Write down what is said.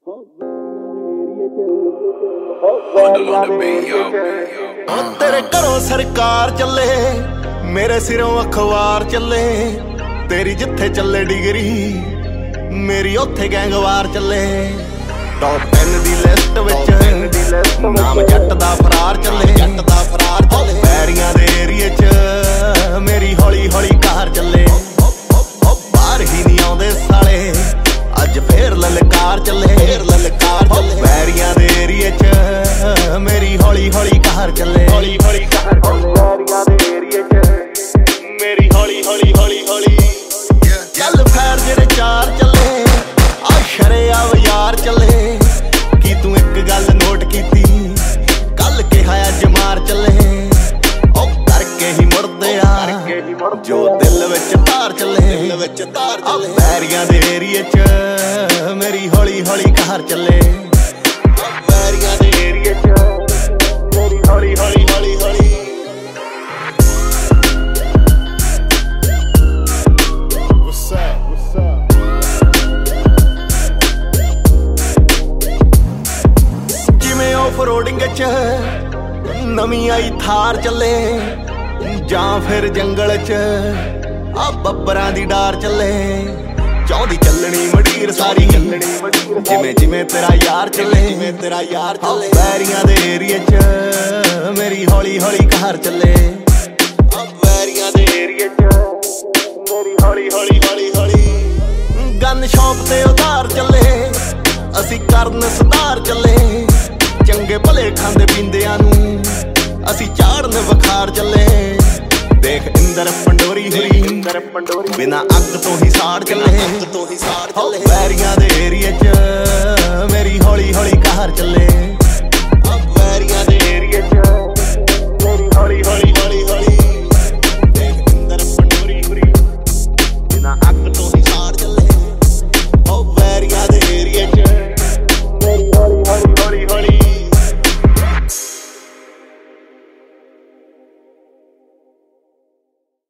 तेरे घरों सरकार चले, मेरे सिरों अखबार चले। तेरी जिथे चले डिग्री, मेरी उथे गैंगवार चले। टॉप 10 दी लिस्ट विच नाम जट दा फरार चले। पैरियां दे एरिए च मेरी हौली हौली कार चले। बाहर ही नहीं आउंदे साले, अज फेर ललकार चले। पैरियां दे एरिए च मेरी हौली हौली कार चले। पैरियां दे एरिए च मेरी हौली हौली हौली हौली चल। फैर जेरे चार चले, आ शरेआम यार चले। की तू एक गल नोट कीती, कल कहा अज मार चले। ओ करके ही मुड़दे आ जो दिल विच तार चले। पैरियां दे एरिए च मेरी हौली हौली कार चले। पैरियां दे एरिए च मेरी हौली हौली हौली हौली। जिवें ऑफ रोडिंग च नवीं आई थार चले, जां फिर जंगल च आ बब्बरां दी डार चले। चाहदी चलनी मडीर सारी, जिवें जिवें तेरा यार चले। पैरियां दे एरिए च मेरी हौली हौली कार चले। पैरियां दे एरिए च मेरी हौली हौली हौली हौली। गन शॉप ते उधार चले, असी करन सुधार चले। चंगे भले खांदे पींदियां नूं असी चाड़न वखार चले। देख इंदर पंडोरी हुई, बिना अग तो ही साड़ चले। पैरियां दे एरिए च